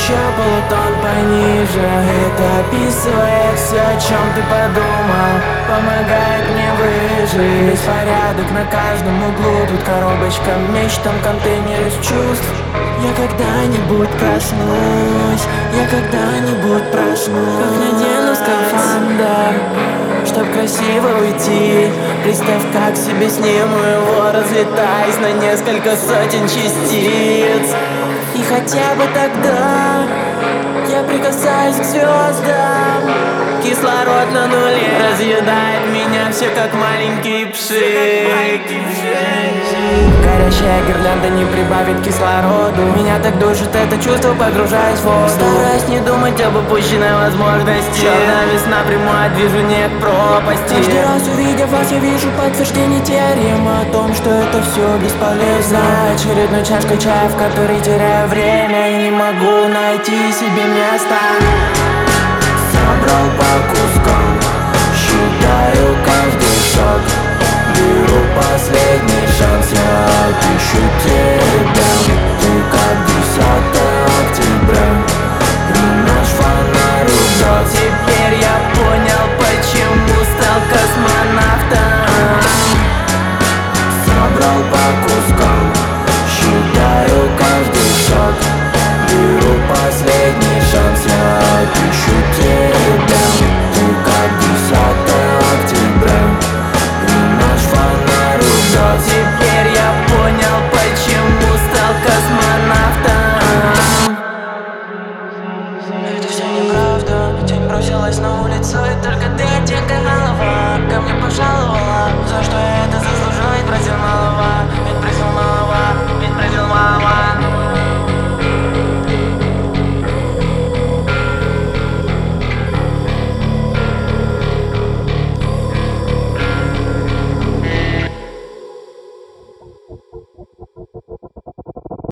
еще полутон пониже. Это описывает все, о чем ты подумал, помогает мне выжить. Беспорядок на каждом углу, тут коробочка, меч, там контейнер из чувств. Я когда-нибудь проснусь, я когда-нибудь проснусь. Как надену скафандр, чтоб красиво уйти. Представь, как себе сниму его, разлетаясь на несколько сотен частиц. И хотя бы тогда я прикасаюсь к звездам. Кислород на нуле разъедает меня все как маленький пшик. Горящая гирлянда не прибавит кислороду. Меня так душит это чувство, погружаясь в воду. Стараюсь не думать об упущенной возможности. Черная весна, прямое движение к пропасти. Каждый раз увидев вас, я вижу подтверждение теоремы о том, что это все бесполезно. Очередной чашкой чая, в которой теряю время и не могу найти себе места. Собрал по кускам, считаю каждый шаг. Беру последний шанс, я ищу тебя. Ты как 10 октября, и наш фонарь угас. Теперь я понял, почему стал космонавтом. Собрал по кускам, считаю каждый шаг. Беру последний шанс, я ищу тебя. Ты как 10 октября, и наш фонарь угас. Теперь я понял, почему стал космонавтом. Это все неправда. Тень бросилась на улицу, и только ты, одетая голова, ко мне пожаловала. За что я